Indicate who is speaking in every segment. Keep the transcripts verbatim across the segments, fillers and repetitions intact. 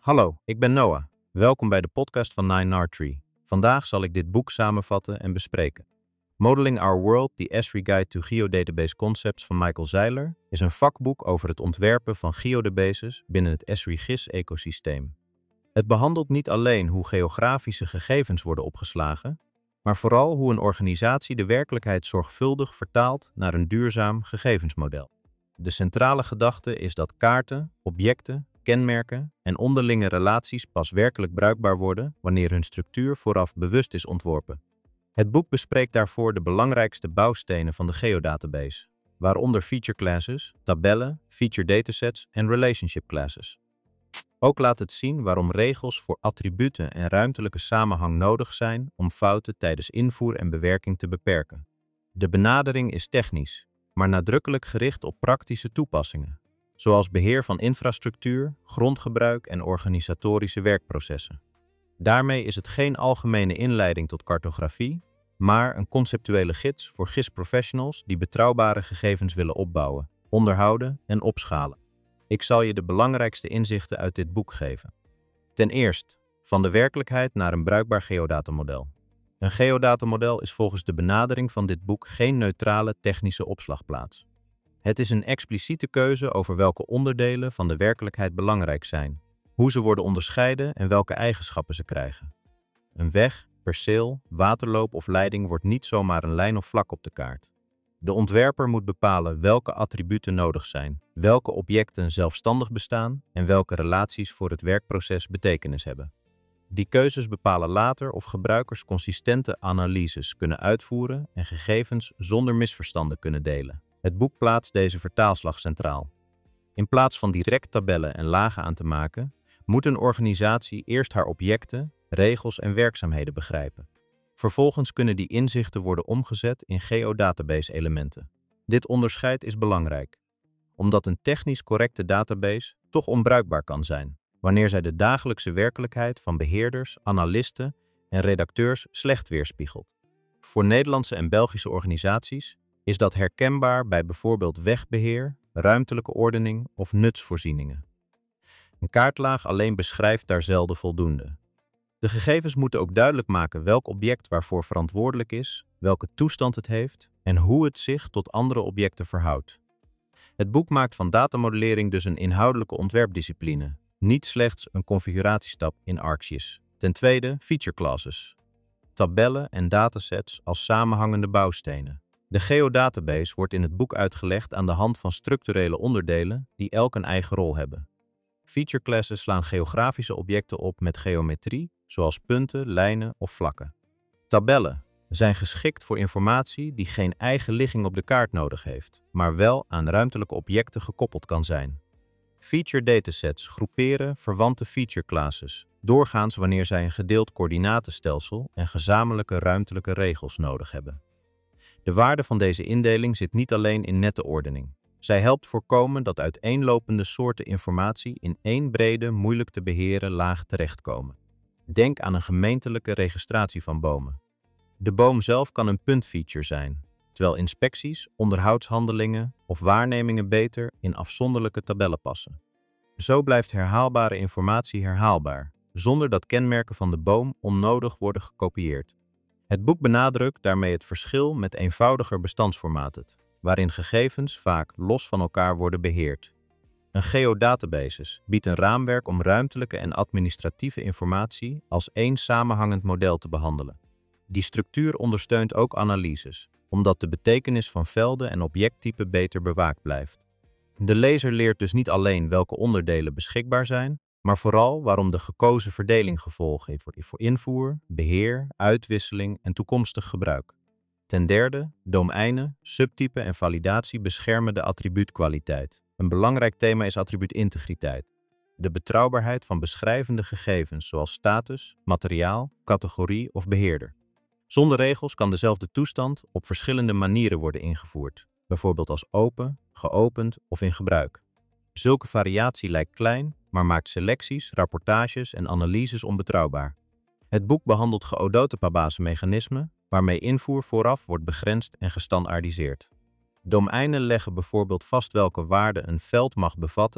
Speaker 1: Hallo, ik ben Noah. Welkom bij de podcast van nine R Tree. Vandaag zal ik dit boek samenvatten en bespreken. Modeling Our World, The Esri Guide to Geodatabase Concepts van Michael Zeiler is een vakboek over het ontwerpen van geodatabases binnen het Esri G I S-ecosysteem. Het behandelt niet alleen hoe geografische gegevens worden opgeslagen, maar vooral hoe een organisatie de werkelijkheid zorgvuldig vertaalt naar een duurzaam gegevensmodel. De centrale gedachte is dat kaarten, objecten, kenmerken en onderlinge relaties pas werkelijk bruikbaar worden wanneer hun structuur vooraf bewust is ontworpen. Het boek bespreekt daarvoor de belangrijkste bouwstenen van de geodatabase, waaronder feature classes, tabellen, feature datasets en relationship classes. Ook laat het zien waarom regels voor attributen en ruimtelijke samenhang nodig zijn om fouten tijdens invoer en bewerking te beperken. De benadering is technisch, maar nadrukkelijk gericht op praktische toepassingen, zoals beheer van infrastructuur, grondgebruik en organisatorische werkprocessen. Daarmee is het geen algemene inleiding tot cartografie, maar een conceptuele gids voor G I S-professionals die betrouwbare gegevens willen opbouwen, onderhouden en opschalen. Ik zal je de belangrijkste inzichten uit dit boek geven. Ten eerste, van de werkelijkheid naar een bruikbaar geodatamodel. Een geodatamodel is volgens de benadering van dit boek geen neutrale technische opslagplaats. Het is een expliciete keuze over welke onderdelen van de werkelijkheid belangrijk zijn, hoe ze worden onderscheiden en welke eigenschappen ze krijgen. Een weg, perceel, waterloop of leiding wordt niet zomaar een lijn of vlak op de kaart. De ontwerper moet bepalen welke attributen nodig zijn, welke objecten zelfstandig bestaan en welke relaties voor het werkproces betekenis hebben. Die keuzes bepalen later of gebruikers consistente analyses kunnen uitvoeren en gegevens zonder misverstanden kunnen delen. Het boek plaatst deze vertaalslag centraal. In plaats van direct tabellen en lagen aan te maken, moet een organisatie eerst haar objecten, regels en werkzaamheden begrijpen. Vervolgens kunnen die inzichten worden omgezet in geodatabase-elementen. Dit onderscheid is belangrijk, omdat een technisch correcte database toch onbruikbaar kan zijn, wanneer zij de dagelijkse werkelijkheid van beheerders, analisten en redacteurs slecht weerspiegelt. Voor Nederlandse en Belgische organisaties is dat herkenbaar bij bijvoorbeeld wegbeheer, ruimtelijke ordening of nutsvoorzieningen. Een kaartlaag alleen beschrijft daar zelden voldoende. De gegevens moeten ook duidelijk maken welk object waarvoor verantwoordelijk is, welke toestand het heeft en hoe het zich tot andere objecten verhoudt. Het boek maakt van datamodellering dus een inhoudelijke ontwerpdiscipline, niet slechts een configuratiestap in ArcGIS. Ten tweede, feature classes. Tabellen en datasets als samenhangende bouwstenen. De geodatabase wordt in het boek uitgelegd aan de hand van structurele onderdelen die elk een eigen rol hebben. Feature classes slaan geografische objecten op met geometrie, zoals punten, lijnen of vlakken. Tabellen zijn geschikt voor informatie die geen eigen ligging op de kaart nodig heeft, maar wel aan ruimtelijke objecten gekoppeld kan zijn. Feature datasets groeperen verwante feature classes, doorgaans wanneer zij een gedeeld coördinatenstelsel en gezamenlijke ruimtelijke regels nodig hebben. De waarde van deze indeling zit niet alleen in nette ordening. Zij helpt voorkomen dat uiteenlopende soorten informatie in één brede, moeilijk te beheren laag terechtkomen. Denk aan een gemeentelijke registratie van bomen. De boom zelf kan een puntfeature zijn, terwijl inspecties, onderhoudshandelingen of waarnemingen beter in afzonderlijke tabellen passen. Zo blijft herhaalbare informatie herhaalbaar, zonder dat kenmerken van de boom onnodig worden gekopieerd. Het boek benadrukt daarmee het verschil met eenvoudiger bestandsformaten, waarin gegevens vaak los van elkaar worden beheerd. Een geodatabase biedt een raamwerk om ruimtelijke en administratieve informatie als één samenhangend model te behandelen. Die structuur ondersteunt ook analyses, omdat de betekenis van velden en objecttypen beter bewaakt blijft. De lezer leert dus niet alleen welke onderdelen beschikbaar zijn, maar vooral waarom de gekozen verdeling gevolg heeft voor invoer, beheer, uitwisseling en toekomstig gebruik. Ten derde, domeinen, subtypen en validatie beschermen de attribuutkwaliteit. Een belangrijk thema is attribuutintegriteit. De betrouwbaarheid van beschrijvende gegevens zoals status, materiaal, categorie of beheerder. Zonder regels kan dezelfde toestand op verschillende manieren worden ingevoerd, bijvoorbeeld als open, geopend of in gebruik. Zulke variatie lijkt klein, maar maakt selecties, rapportages en analyses onbetrouwbaar. Het boek behandelt geodatabase-mechanismen, waarmee invoer vooraf wordt begrensd en gestandaardiseerd. Domeinen leggen bijvoorbeeld vast welke waarde een veld mag bevatten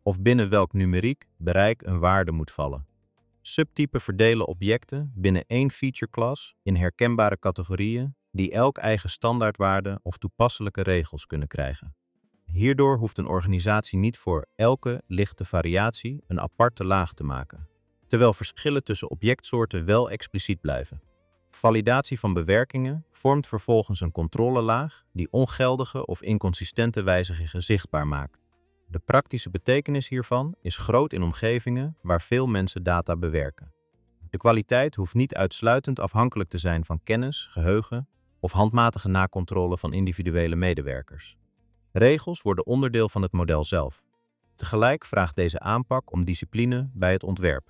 Speaker 1: of binnen welk numeriek bereik een waarde moet vallen. Subtypen verdelen objecten binnen één feature class in herkenbare categorieën die elk eigen standaardwaarde of toepasselijke regels kunnen krijgen. Hierdoor hoeft een organisatie niet voor elke lichte variatie een aparte laag te maken, terwijl verschillen tussen objectsoorten wel expliciet blijven. Validatie van bewerkingen vormt vervolgens een controlelaag die ongeldige of inconsistente wijzigingen zichtbaar maakt. De praktische betekenis hiervan is groot in omgevingen waar veel mensen data bewerken. De kwaliteit hoeft niet uitsluitend afhankelijk te zijn van kennis, geheugen of handmatige nakontrole van individuele medewerkers. Regels worden onderdeel van het model zelf. Tegelijk vraagt deze aanpak om discipline bij het ontwerp.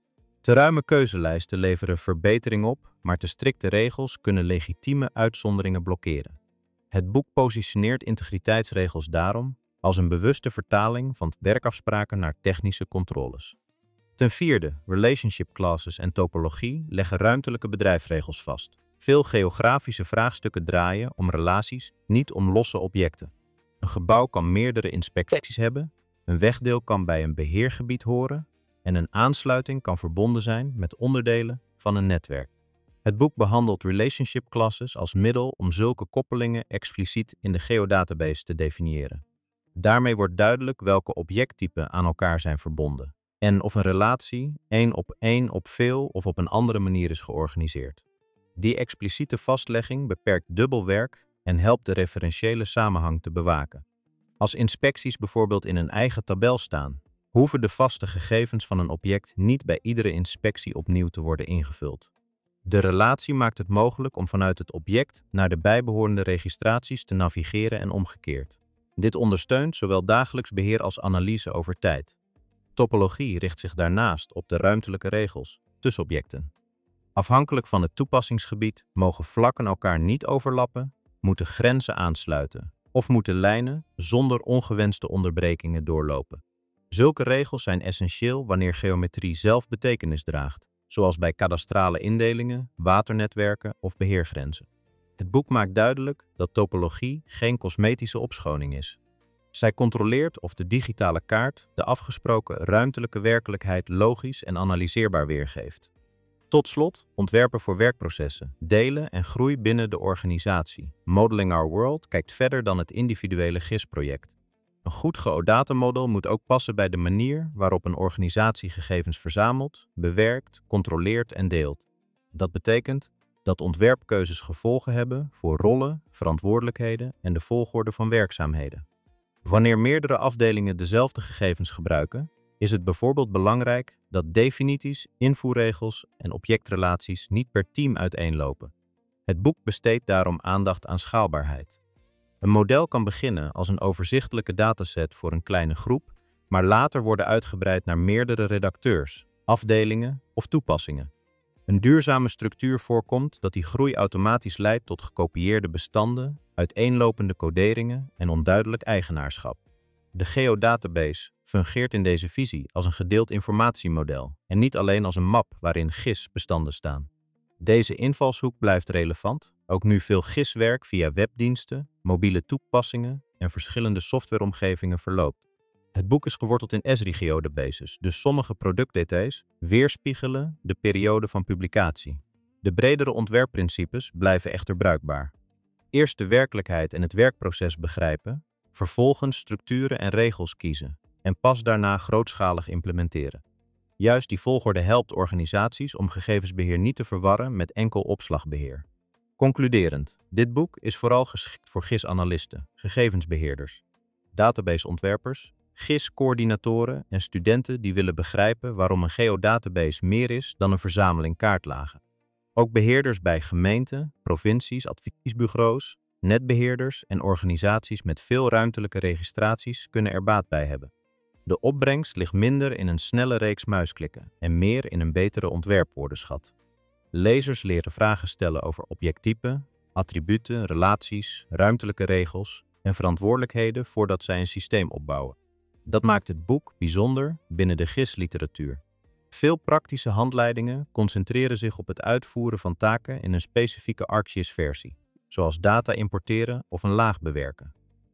Speaker 1: Te ruime keuzelijsten leveren verbetering op, maar te strikte regels kunnen legitieme uitzonderingen blokkeren. Het boek positioneert integriteitsregels daarom als een bewuste vertaling van werkafspraken naar technische controles. Ten vierde, relationship classes en topologie leggen ruimtelijke bedrijfsregels vast. Veel geografische vraagstukken draaien om relaties, niet om losse objecten. Een gebouw kan meerdere inspecties hebben, een wegdeel kan bij een beheergebied horen en een aansluiting kan verbonden zijn met onderdelen van een netwerk. Het boek behandelt relationship classes als middel om zulke koppelingen expliciet in de geodatabase te definiëren. Daarmee wordt duidelijk welke objecttypen aan elkaar zijn verbonden en of een relatie één op één op veel of op een andere manier is georganiseerd. Die expliciete vastlegging beperkt dubbel werk en helpt de referentiële samenhang te bewaken. Als inspecties bijvoorbeeld in een eigen tabel staan, hoeven de vaste gegevens van een object niet bij iedere inspectie opnieuw te worden ingevuld. De relatie maakt het mogelijk om vanuit het object naar de bijbehorende registraties te navigeren en omgekeerd. Dit ondersteunt zowel dagelijks beheer als analyse over tijd. Topologie richt zich daarnaast op de ruimtelijke regels tussen objecten. Afhankelijk van het toepassingsgebied mogen vlakken elkaar niet overlappen, moeten grenzen aansluiten of moeten lijnen zonder ongewenste onderbrekingen doorlopen. Zulke regels zijn essentieel wanneer geometrie zelf betekenis draagt, zoals bij kadastrale indelingen, waternetwerken of beheergrenzen. Het boek maakt duidelijk dat topologie geen cosmetische opschoning is. Zij controleert of de digitale kaart de afgesproken ruimtelijke werkelijkheid logisch en analyseerbaar weergeeft. Tot slot, ontwerpen voor werkprocessen, delen en groei binnen de organisatie. Modeling Our World kijkt verder dan het individuele G I S-project. Een goed geodatamodel moet ook passen bij de manier waarop een organisatie gegevens verzamelt, bewerkt, controleert en deelt. Dat betekent dat ontwerpkeuzes gevolgen hebben voor rollen, verantwoordelijkheden en de volgorde van werkzaamheden. Wanneer meerdere afdelingen dezelfde gegevens gebruiken, is het bijvoorbeeld belangrijk dat definities, invoerregels en objectrelaties niet per team uiteenlopen. Het boek besteedt daarom aandacht aan schaalbaarheid. Een model kan beginnen als een overzichtelijke dataset voor een kleine groep, maar later worden uitgebreid naar meerdere redacteurs, afdelingen of toepassingen. Een duurzame structuur voorkomt dat die groei automatisch leidt tot gekopieerde bestanden, uiteenlopende coderingen en onduidelijk eigenaarschap. De geodatabase fungeert in deze visie als een gedeeld informatiemodel en niet alleen als een map waarin G I S-bestanden staan. Deze invalshoek blijft relevant, ook nu veel G I S-werk via webdiensten, mobiele toepassingen en verschillende softwareomgevingen verloopt. Het boek is geworteld in Esri-geodabases, dus sommige productdetails weerspiegelen de periode van publicatie. De bredere ontwerpprincipes blijven echter bruikbaar. Eerst de werkelijkheid en het werkproces begrijpen, vervolgens structuren en regels kiezen en pas daarna grootschalig implementeren. Juist die volgorde helpt organisaties om gegevensbeheer niet te verwarren met enkel opslagbeheer. Concluderend, dit boek is vooral geschikt voor G I S-analisten, gegevensbeheerders, databaseontwerpers, G I S-coördinatoren en studenten die willen begrijpen waarom een geodatabase meer is dan een verzameling kaartlagen. Ook beheerders bij gemeenten, provincies, adviesbureaus, netbeheerders en organisaties met veel ruimtelijke registraties kunnen er baat bij hebben. De opbrengst ligt minder in een snelle reeks muisklikken en meer in een betere ontwerpwoordenschat. Lezers leren vragen stellen over objecttypen, attributen, relaties, ruimtelijke regels en verantwoordelijkheden voordat zij een systeem opbouwen. Dat maakt het boek bijzonder binnen de G I S-literatuur. Veel praktische handleidingen concentreren zich op het uitvoeren van taken in een specifieke ArcGIS-versie, zoals data importeren of een laag bewerken.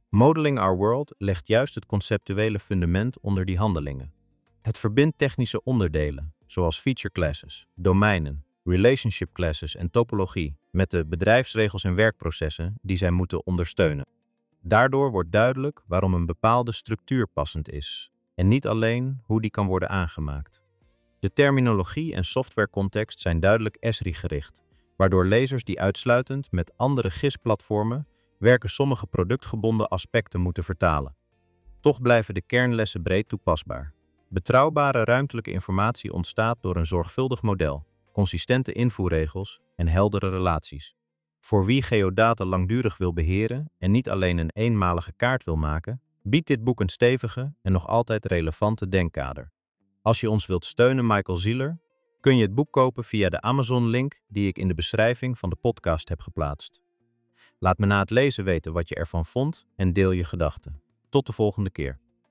Speaker 1: Modeling Our World legt juist het conceptuele fundament onder die handelingen. Het verbindt technische onderdelen, zoals feature classes, domeinen, relationship classes en topologie, met de bedrijfsregels en werkprocessen die zij moeten ondersteunen. Daardoor wordt duidelijk waarom een bepaalde structuur passend is, en niet alleen hoe die kan worden aangemaakt. De terminologie en softwarecontext zijn duidelijk E S R I-gericht, waardoor lezers die uitsluitend met andere G I S-platformen werken sommige productgebonden aspecten moeten vertalen. Toch blijven de kernlessen breed toepasbaar. Betrouwbare ruimtelijke informatie ontstaat door een zorgvuldig model, consistente invoerregels en heldere relaties. Voor wie geodata langdurig wil beheren en niet alleen een eenmalige kaart wil maken, biedt dit boek een stevige en nog altijd relevante denkkader. Als je ons wilt steunen, Michael Zieler, kun je het boek kopen via de Amazon-link die ik in de beschrijving van de podcast heb geplaatst. Laat me na het lezen weten wat je ervan vond en deel je gedachten. Tot de volgende keer.